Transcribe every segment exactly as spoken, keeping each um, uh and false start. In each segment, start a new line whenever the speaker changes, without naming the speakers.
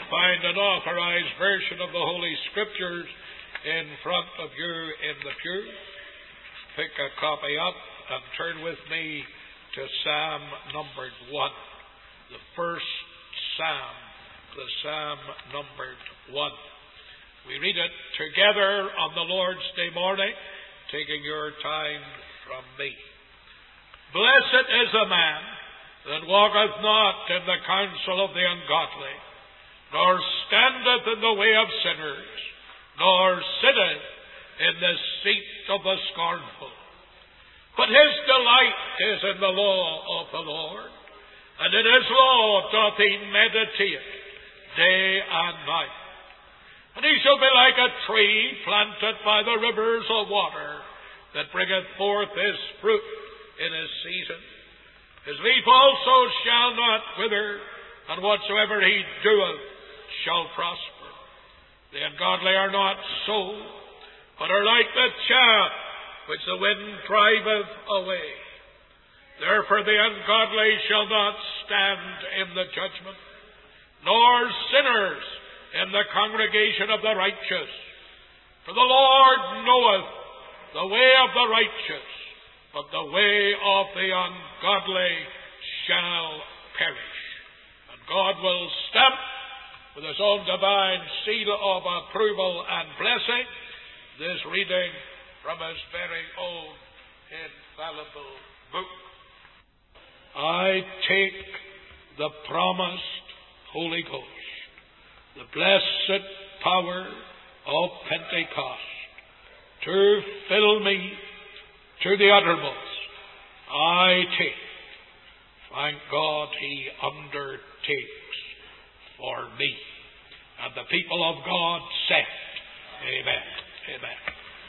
find an authorized version of the Holy Scriptures in front of you in the pew. Pick a copy up and turn with me to Psalm numbered one. The first Psalm, the Psalm numbered one. We read it together on the Lord's Day morning, taking your time from me. Blessed is the man that walketh not in the counsel of the ungodly, nor standeth in the way of sinners, nor sitteth in the seat of the scornful. But his delight is in the law of the Lord, and in his law doth he meditate day and night. And he shall be like a tree planted by the rivers of water, that bringeth forth his fruit in his season. His leaf also shall not wither, and whatsoever he doeth shall prosper. The ungodly are not so, but are like the chaff which the wind driveth away. Therefore the ungodly shall not stand in the judgment, nor sinners in the congregation of the righteous. For the Lord knoweth the way of the righteous, but the way of the ungodly shall perish. And God will stamp with his own divine seal of approval and blessing this reading from his very own infallible book. I take the promised Holy Ghost, the blessed power of Pentecost, to fill me to the uttermost. I take. Thank God he undertakes for me. And the people of God said, Amen. Amen.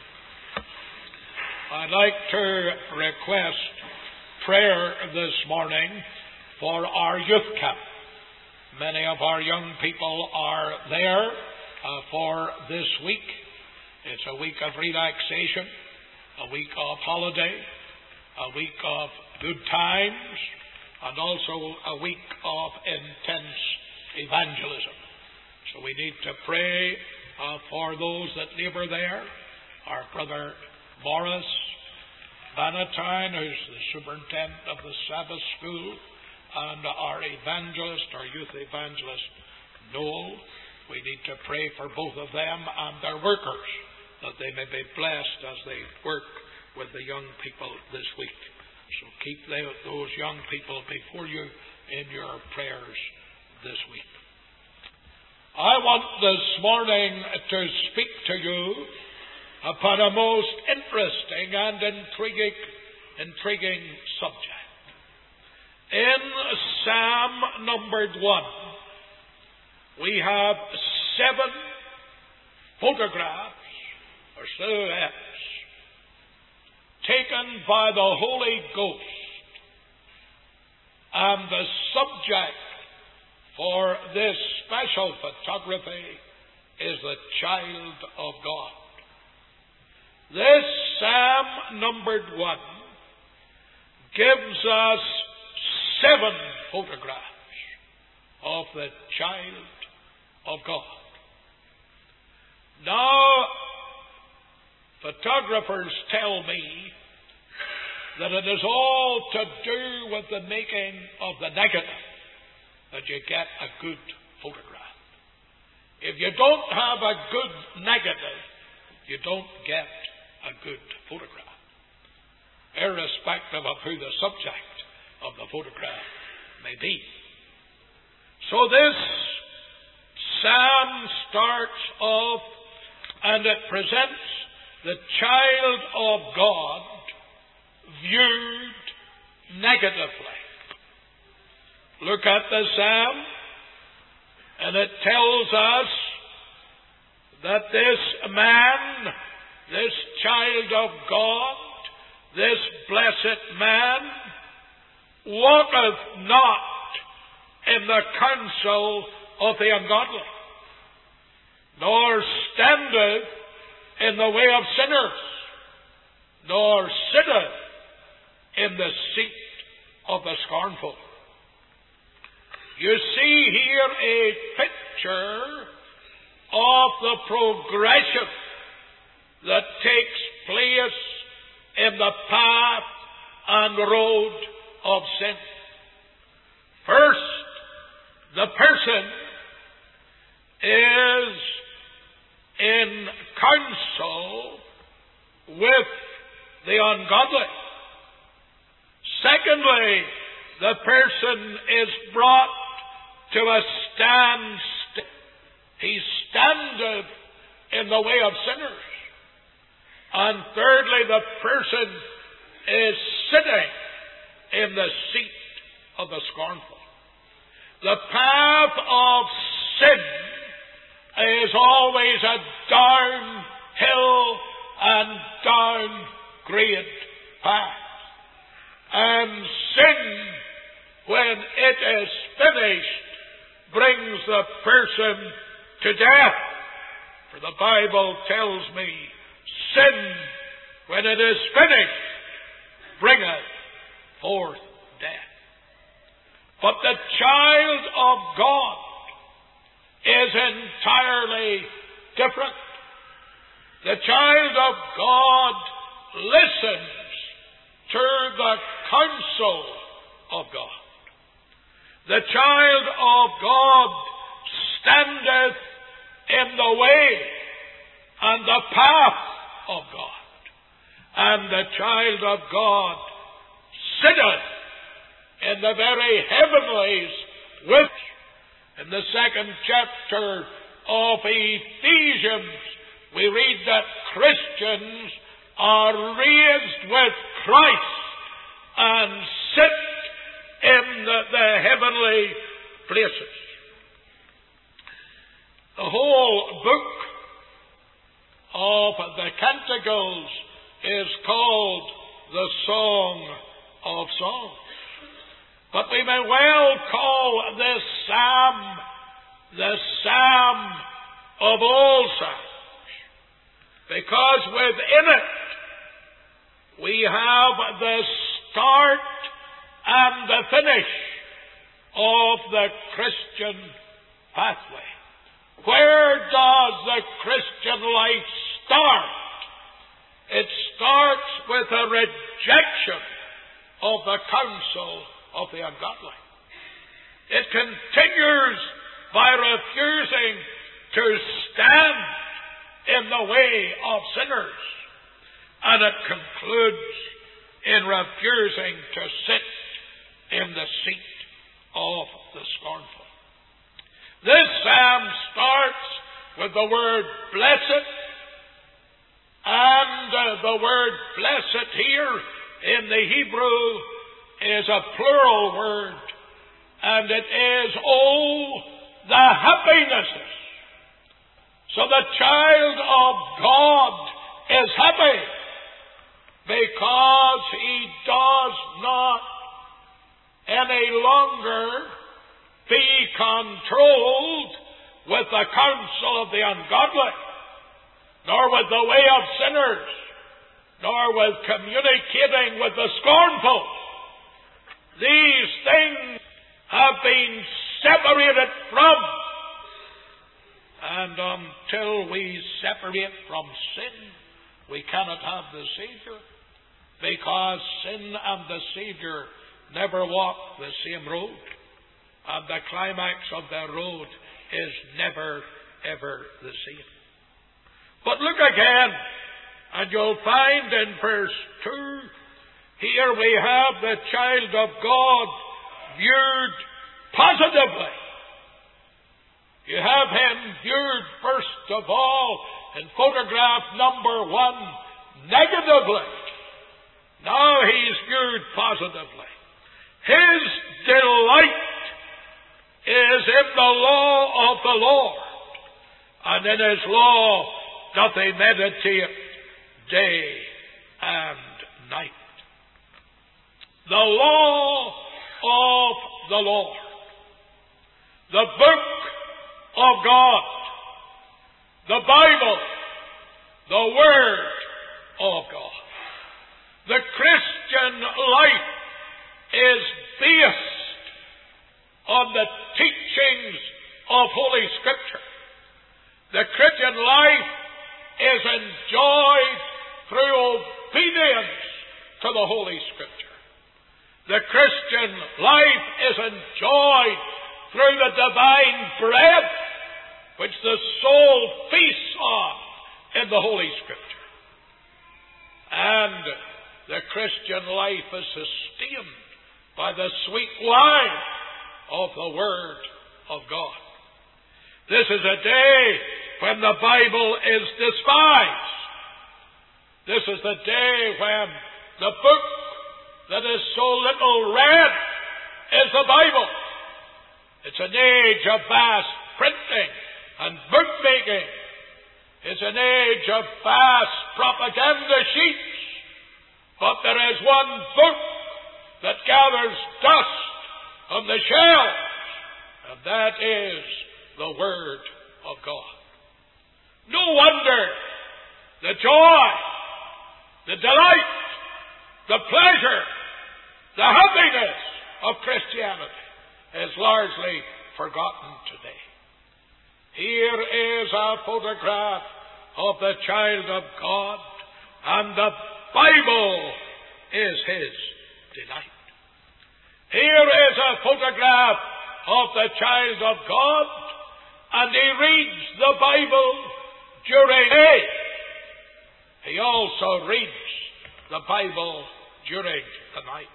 I'd like to request prayer this morning for our youth camp. Many of our young people are there uh, for this week. It's a week of relaxation, a week of holiday, a week of good times, and also a week of intense evangelism. So we need to pray uh, for those that labor there. Our brother Morris Bannatyne, who's the superintendent of the Sabbath school, and our evangelist, our youth evangelist, Noel. We need to pray for both of them and their workers, that they may be blessed as they work with the young people this week. So keep those young people before you in your prayers this week. I want this morning to speak to you upon a most interesting and intriguing, intriguing subject. In Psalm numbered one, we have seven photographs or silhouettes taken by the Holy Ghost, and the subject for this special photography is the child of God. This Psalm numbered one gives us seven photographs of the child of God. Now, photographers tell me that it is all to do with the making of the negative that you get a good photograph. If you don't have a good negative, you don't get a good photograph, irrespective of who the subject of the photograph may be. So this psalm starts off and it presents the child of God viewed negatively. Look at the psalm, and it tells us that this man, this child of God, this blessed man, walketh not in the counsel of the ungodly, nor standeth in the way of sinners, nor sitteth in the seat of the scornful. You see here a picture picture of the progression that takes place in the path and road of sin. First, the person is in counsel with the ungodly. Secondly, the person is brought to a standstill. He standeth in the way of sinners. And thirdly, the person is sitting in the seat of the scornful. The path of sin is always a downhill and downgrade path. And sin, when it is finished, brings the person to death. For the Bible tells me, sin, when it is finished, bringeth forth death. But the child of God is entirely different. The child of God listens to the counsel of God. The child of God standeth in the way and the path of God. And the child of God sitteth in the very heavenlies with. In the second chapter of Ephesians, we read that Christians are raised with Christ and sit in the, the heavenly places. The whole book of the Canticles is called the Song of Songs. But we may well call this psalm the Psalm of all psalms, because within it we have the start and the finish of the Christian pathway. Where does the Christian life start? It starts with a rejection of the counsel of the ungodly. It continues by refusing to stand in the way of sinners. And it concludes in refusing to sit in the seat of the scornful. This psalm starts with the word blessed, and uh, the word blessed here in the Hebrew is a plural word, and it is, oh, the happinesses. So the child of God is happy because he does not any longer be controlled with the counsel of the ungodly, nor with the way of sinners, nor with communicating with the scornful. These things have been separated from. And until we separate from sin, we cannot have the Savior, because sin and the Savior never walk the same road. And the climax of the road is never, ever the same. But look again, and you'll find in verse two, here we have the child of God viewed positively. You have him viewed, first of all, in photograph number one, negatively. Now he's viewed positively. His delight is in the law of the Lord, and in his law doth he meditate day and night. The law of the Lord, the book of God, the Bible, the Word of God. The Christian life is based on the teachings of Holy Scripture. The Christian life is enjoyed through obedience to the Holy Scripture. The Christian life is enjoyed through the divine bread which the soul feasts on in the Holy Scripture. And the Christian life is sustained by the sweet wine of the Word of God. This is a day when the Bible is despised. This is the day when the book that is so little read is the Bible. It's an age of vast printing and bookmaking. It's an age of vast propaganda sheets. But there is one book that gathers dust on the shelves, and that is the Word of God. No wonder the joy, the delight, the pleasure, the happiness of Christianity is largely forgotten today. Here is a photograph of the child of God, and the Bible is his delight. Here is a photograph of the child of God, and he reads the Bible during the day. He also reads the Bible during the night.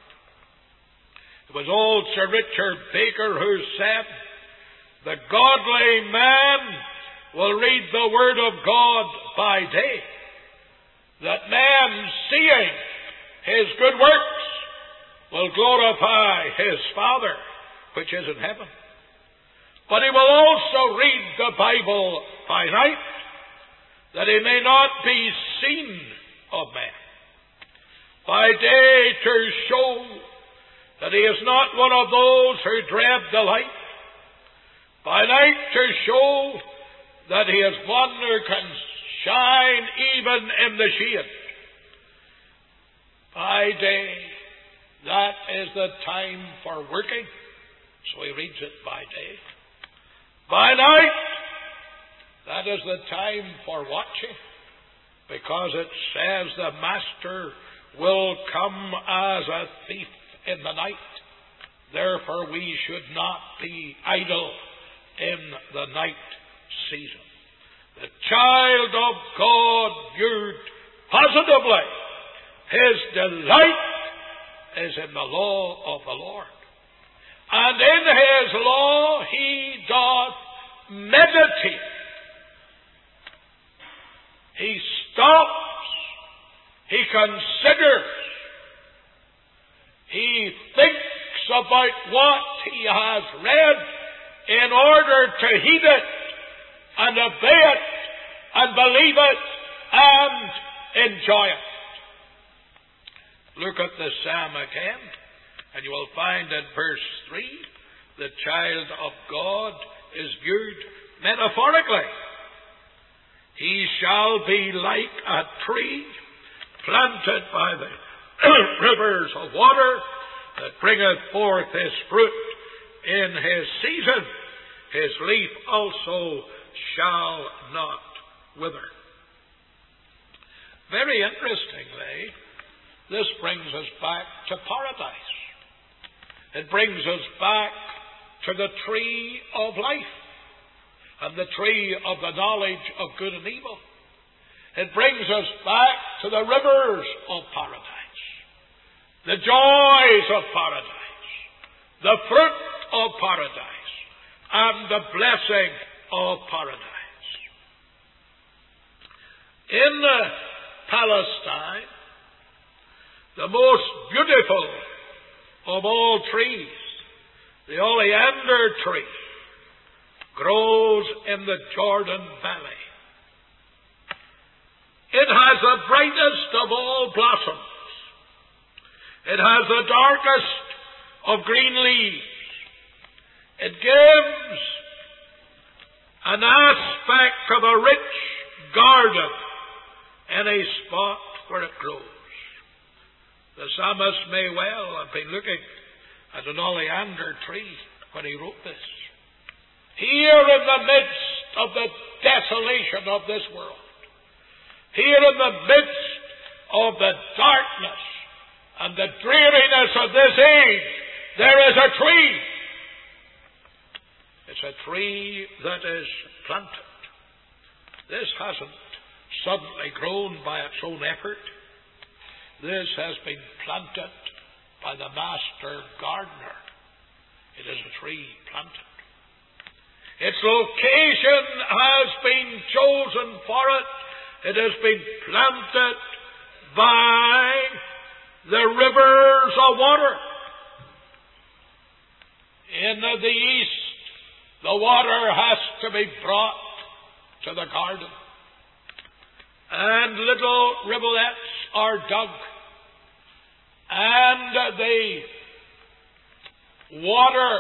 It was old Sir Richard Baker who said, "The godly man will read the Word of God by day, that man, seeing his good works, will glorify his Father which is in heaven. But he will also read the Bible by night, that he may not be seen of men. By day to show that he is not one of those who dread the light. By night to show that he is one who can shine even in the shade. By day, that is the time for working, so he reads it by day. By night, that is the time for watching, because it says the Master will come as a thief in the night. Therefore we should not be idle in the night season. The child of God viewed positively, his delight is in the law of the Lord. And in his law he doth meditate. He stops, he considers, he thinks about what he has read in order to heed it and obey it and believe it and enjoy it. Look at the psalm again, and you will find in verse three, the child of God is viewed metaphorically. He shall be like a tree planted by the rivers of water, that bringeth forth his fruit in his season. His leaf also shall not wither. Very interestingly, this brings us back to paradise. It brings us back to the tree of life and the tree of the knowledge of good and evil. It brings us back to the rivers of paradise, the joys of paradise, the fruit of paradise, and the blessing of paradise. In uh, Palestine, the most beautiful of all trees, the oleander tree, grows in the Jordan Valley. It has the brightest of all blossoms. It has the darkest of green leaves. It gives an aspect of a rich garden in a spot where it grows. The psalmist may well have been looking at an oleander tree when he wrote this. here in the midst of the desolation of this world, here in the midst of the darkness and the dreariness of this age, there is a tree. It's a tree that is planted. This hasn't suddenly grown by its own effort. This has been planted by the master gardener. It is a tree planted. Its location has been chosen for it. It has been planted by the rivers of water. In the east, the water has to be brought to the garden. And little rivulets are dug. And the water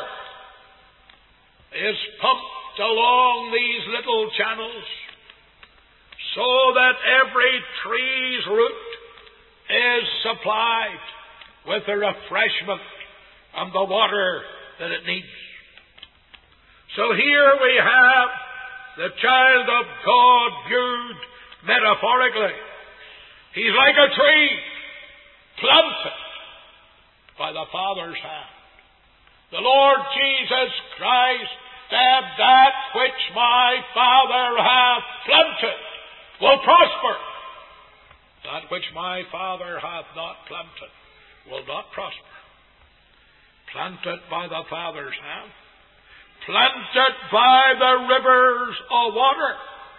is pumped along these little channels so that every tree's root is supplied with the refreshment and the water that it needs. So here we have the child of God viewed metaphorically. He's like a tree planted by the Father's hand. The Lord Jesus Christ said, that which my Father hath planted will prosper. That which my Father hath not planted will not prosper. Planted by the Father's hand. Planted by the rivers of water.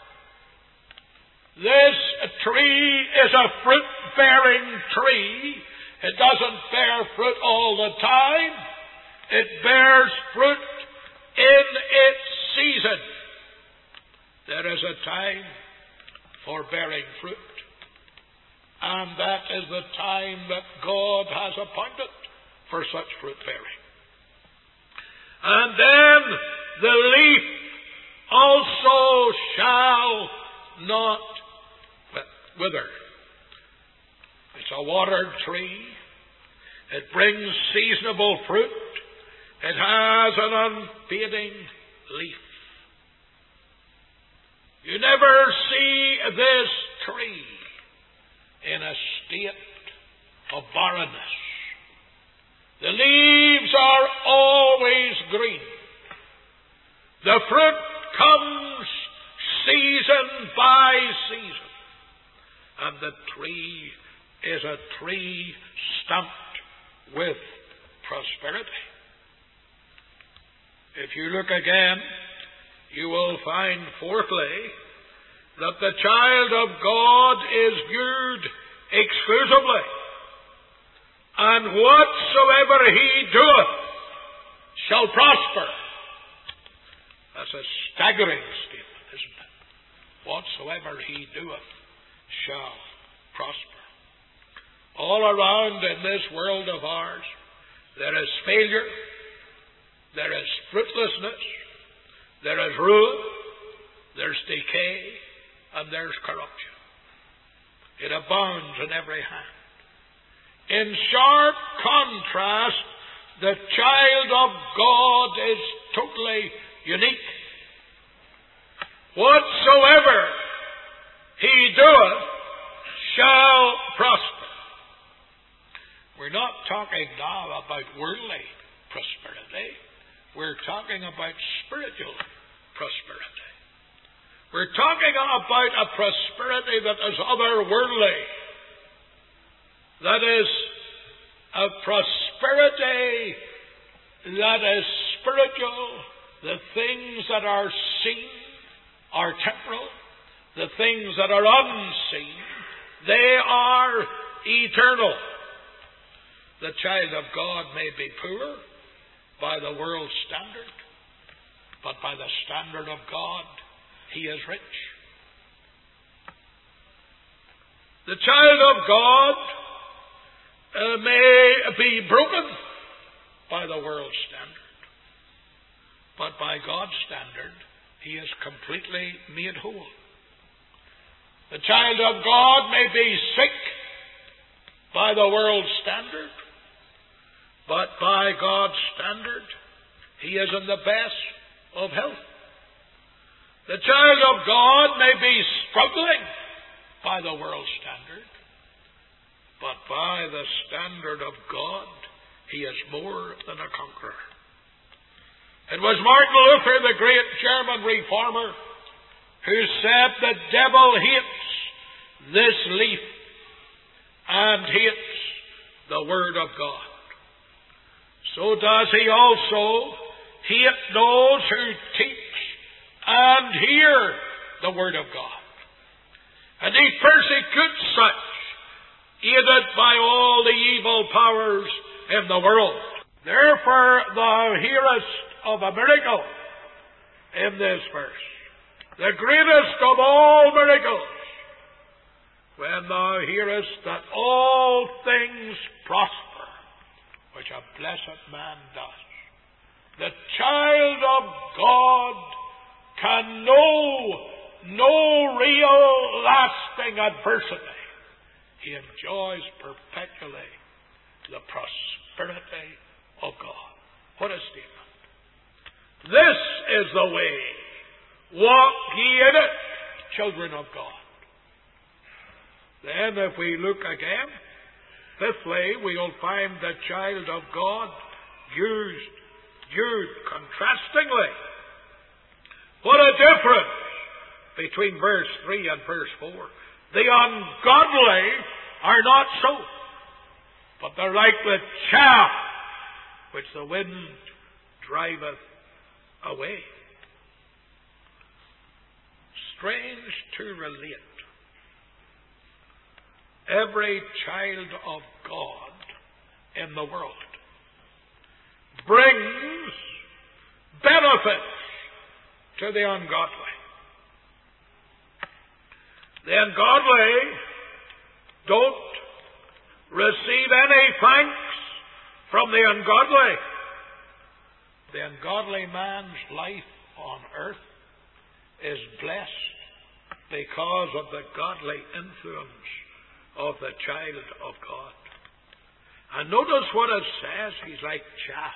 This tree is a fruit-bearing tree. It doesn't bear fruit all the time. It bears fruit in its season. There is a time for bearing fruit. And that is the time that God has appointed for such fruit bearing. And then the leaf also shall not wither. It's a watered tree. It brings seasonable fruit. It has an unfading leaf. You never see this tree in a state of barrenness. The leaves are always green. The fruit comes season by season. And the tree is a tree stamped with prosperity. If you look again, you will find, fourthly, that the child of God is viewed exclusively. And whatsoever he doeth shall prosper. That's a staggering statement, isn't it? Whatsoever he doeth shall prosper. All around in this world of ours, there is failure, there is fruitlessness, there is ruin, there's decay, and there's corruption. It abounds in every hand. In sharp contrast, the child of God is totally unique. Whatsoever he doeth shall prosper. We're not talking now about worldly prosperity. We're talking about spiritual prosperity. We're talking about a prosperity that is otherworldly. That is a prosperity that is spiritual. The things that are seen are temporal. The things that are unseen, they are eternal. The child of God may be poor by the world's standard, but by the standard of God, he is rich. The child of God uh, may be broken by the world's standard, but by God's standard, he is completely made whole. The child of God may be sick by the world's standard, but by God's standard, he is in the best of health. The child of God may be struggling by the world's standard, but by the standard of God, he is more than a conqueror. It was Martin Luther, the great German reformer, who said the devil hates this leaf and hates the Word of God. So does he also hate those who teach and hear the Word of God. And he persecutes such, aided by all the evil powers in the world. Therefore thou hearest of a miracle in this verse, the greatest of all miracles, when thou hearest that all things prosper, which a blessed man does. The child of God can know no real lasting adversity. He enjoys perpetually the prosperity of God. What a statement. This is the way. Walk ye in it, children of God. Then if we look again, fifthly, we'll find the child of God used, used contrastingly. What a difference between verse three and verse four. The ungodly are not so, but they're like the chaff which the wind driveth away. Strange to relate. Every child of God in the world brings benefits to the ungodly. The ungodly don't receive any thanks from the ungodly. The ungodly man's life on earth is blessed because of the godly influence of the child of God. And notice what it says. He's like chaff.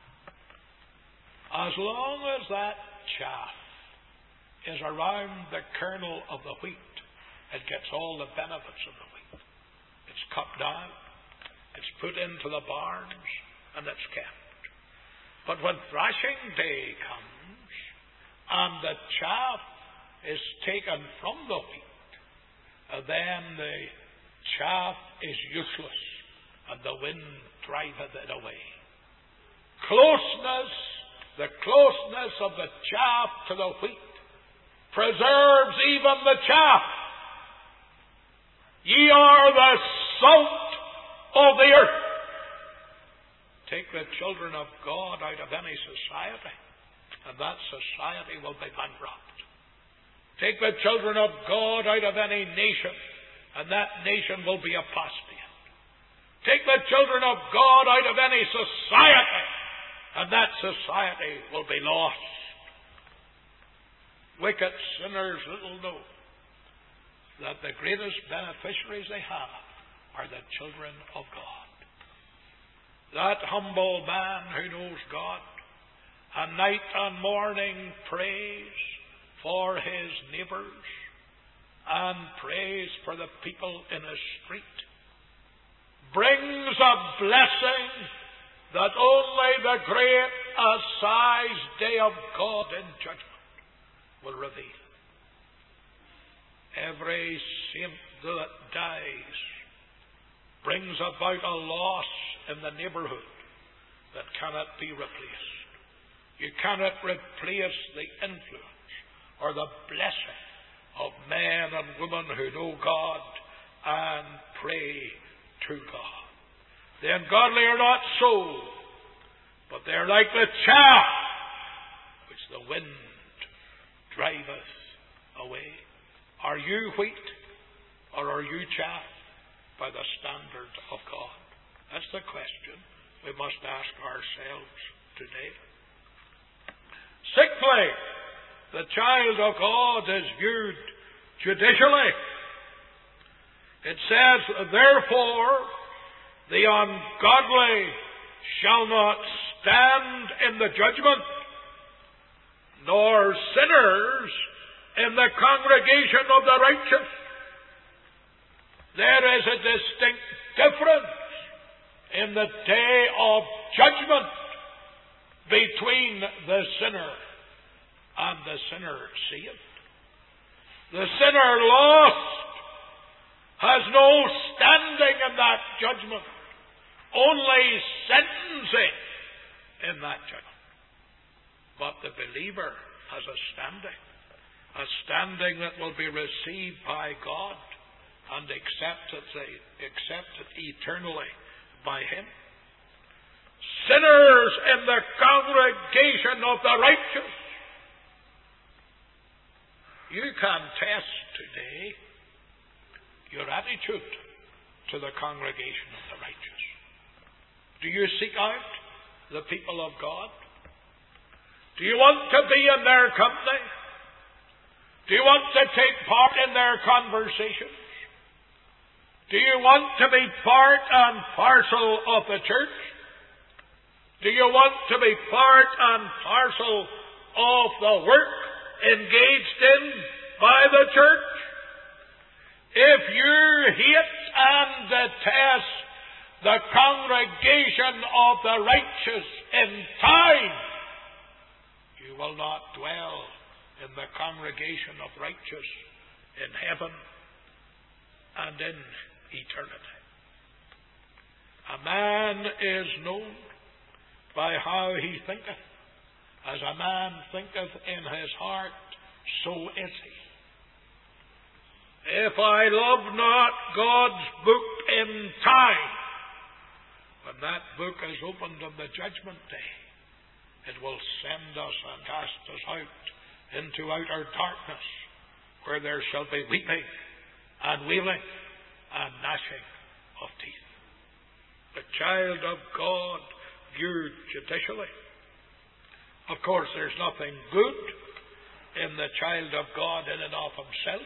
As long as that chaff is around the kernel of the wheat, it gets all the benefits of the wheat. It's cut down, it's put into the barns, and it's kept. But when thrashing day comes, and the chaff is taken from the wheat, then the chaff is useless, and the wind driveth it away. Closeness, the closeness of the chaff to the wheat, preserves even the chaff. Ye are the salt of the earth. Take the children of God out of any society, and that society will be bankrupt. Take the children of God out of any nation, and that nation will be apostate. Take the children of God out of any society, and that society will be lost. Wicked sinners little know that the greatest beneficiaries they have are the children of God. That humble man who knows God, and night and morning prays for his neighbours, and prays for the people in his street, brings a blessing that only the great assize day of God in judgment will reveal. Every saint that dies brings about a loss in the neighbourhood that cannot be replaced. You cannot replace the influence or the blessing of men and women who know God and pray to God. The ungodly are not so, but they are like the chaff which the wind driveth away. Are you wheat, or are you chaff by the standard of God? That's the question we must ask ourselves today. Sixthly, the child of God is viewed judicially. It says, therefore, the ungodly shall not stand in the judgment, nor sinners in the congregation of the righteous. There is a distinct difference in the day of judgment between the sinner and the sinner saved. The sinner lost has no standing in that judgment, only sentencing in that judgment. But the believer has a standing, a standing that will be received by God and accepted, accepted eternally by Him. Sinners in the congregation of the righteous. You can test today your attitude to the congregation of the righteous. Do you seek out the people of God? Do you want to be in their company? Do you want to take part in their conversations? Do you want to be part and parcel of the church? Do you want to be part and parcel of the work engaged in by the church? If you hate and detest the congregation of the righteous in time, you will not dwell in the congregation of righteous in heaven and in eternity. A man is known by how he thinketh. As a man thinketh in his heart, so is he. If I love not God's book in time, when that book is opened on the judgment day, it will send us and cast us out into outer darkness, where there shall be weeping and wailing and gnashing of teeth. The child of God viewed judicially. Of course, there's nothing good in the child of God in and of himself.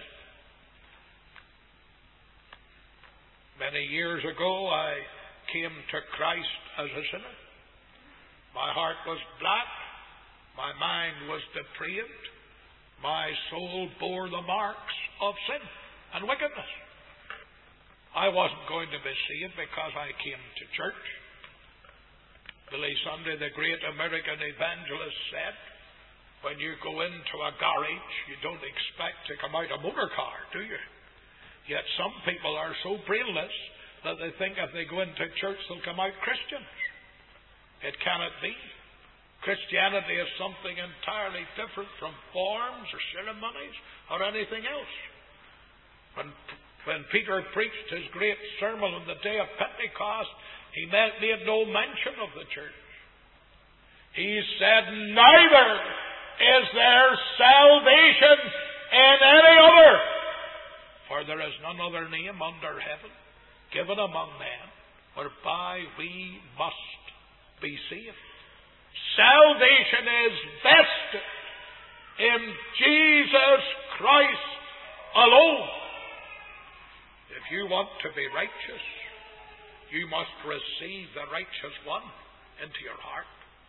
Many years ago, I came to Christ as a sinner. My heart was black. My mind was depraved. My soul bore the marks of sin and wickedness. I wasn't going to be saved because I came to church. Billy Sunday, the great American evangelist, said, when you go into a garage, you don't expect to come out a motor car, do you? Yet some people are so brainless that they think if they go into church, they'll come out Christians. It cannot be. Christianity is something entirely different from forms or ceremonies or anything else. When, when Peter preached his great sermon on the day of Pentecost, he made no mention of the church. He said, neither is there salvation in any other, for there is none other name under heaven given among men whereby we must be saved. Salvation is vested in Jesus Christ alone. If you want to be righteous, you must receive the righteous one into your heart.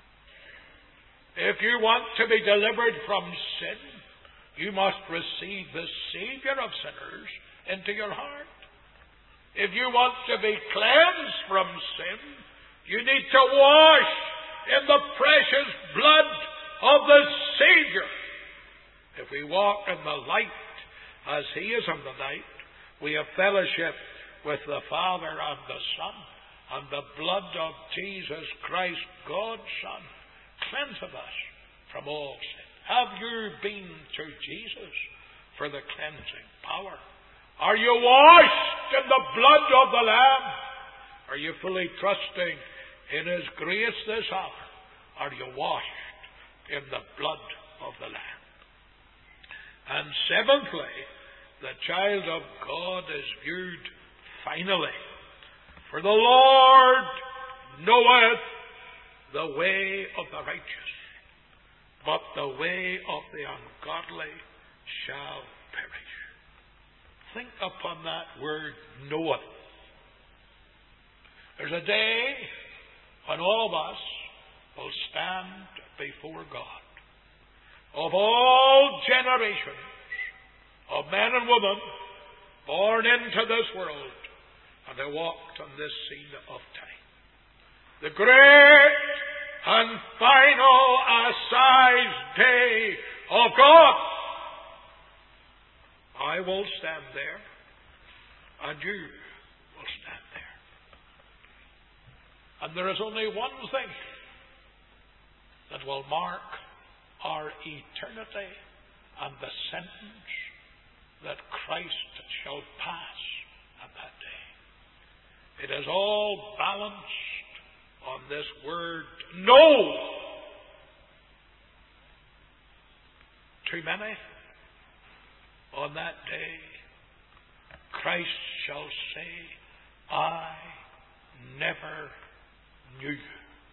If you want to be delivered from sin, you must receive the Savior of sinners into your heart. If you want to be cleansed from sin, you need to wash in the precious blood of the Savior. If we walk in the light as He is in the light, we have fellowship with the Father and the Son, and the blood of Jesus Christ, God's Son, cleanseth us from all sin. Have you been to Jesus for the cleansing power? Are you washed in the blood of the Lamb? Are you fully trusting in His grace this hour? Are you washed in the blood of the Lamb? And seventhly, the child of God is viewed finally. For the Lord knoweth the way of the righteous, but the way of the ungodly shall perish. Think upon that word, knoweth. There's a day when all of us will stand before God. Of all generations, of men and women born into this world, and they walked on this scene of time. The great and final assize day of God. I will stand there, and you will stand there. And there is only one thing that will mark our eternity and the sentence that Christ shall pass at that day. It is all balanced on this word, no. Too many on that day, Christ shall say, I never knew you.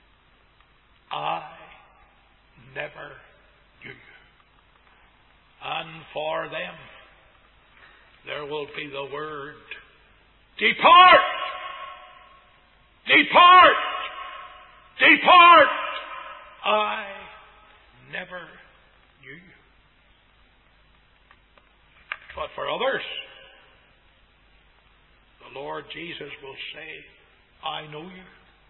I never knew you. And for them, there will be the word, depart! Depart! Depart! I never knew you. But for others, the Lord Jesus will say, I know you.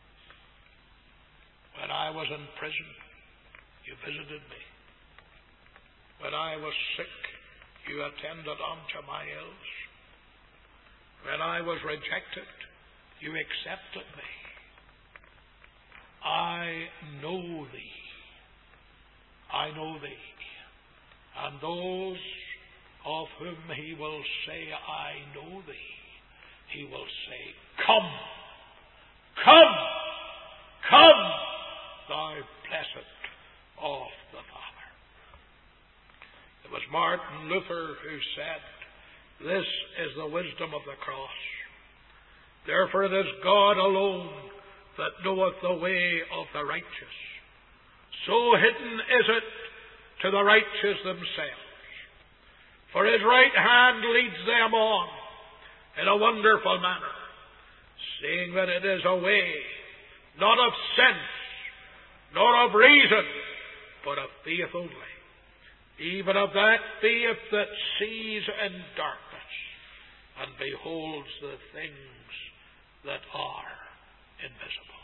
When I was in prison, you visited me. When I was sick, you attended unto my ills. When I was rejected, you accepted me. I know thee. I know thee. And those of whom he will say, I know thee, he will say, come, come, come, thou blessed of the Father. It was Martin Luther who said, this is the wisdom of the cross. Therefore it is God alone that knoweth the way of the righteous. So hidden is it to the righteous themselves. For his right hand leads them on in a wonderful manner, seeing that it is a way, not of sense, nor of reason, but of faith only, even of that faith that sees in darkness and beholds the things that are invisible.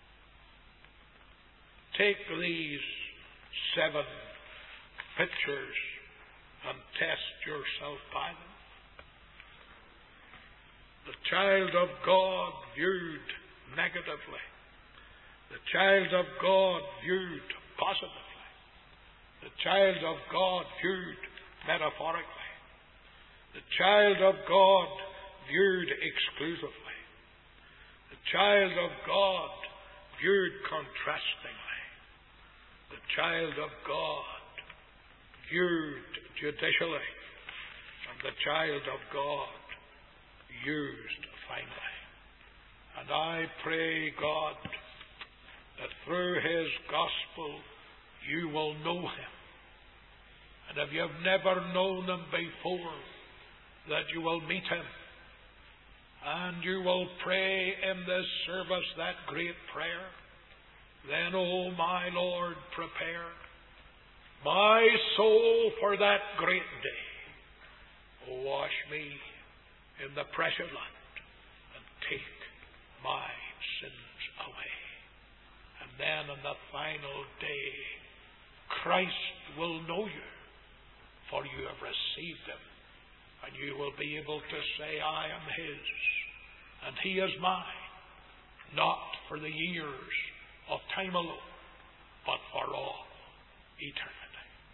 Take these seven pictures and test yourself by them. The child of God viewed negatively. The child of God viewed positively. The child of God viewed metaphorically. The child of God viewed exclusively. The child of God viewed contrastingly. The child of God viewed judicially, and the child of God used finally. And I pray, God, that through his gospel you will know him. And if you have never known him before, that you will meet him. And you will pray in this service that great prayer. Then, O my Lord, prepare my soul for that great day. O wash me in the precious blood and take my sins away. And then on the final day, Christ will know you, for you have received him. And you will be able to say, I am his, and he is mine, not for the years of time alone, but for all eternity.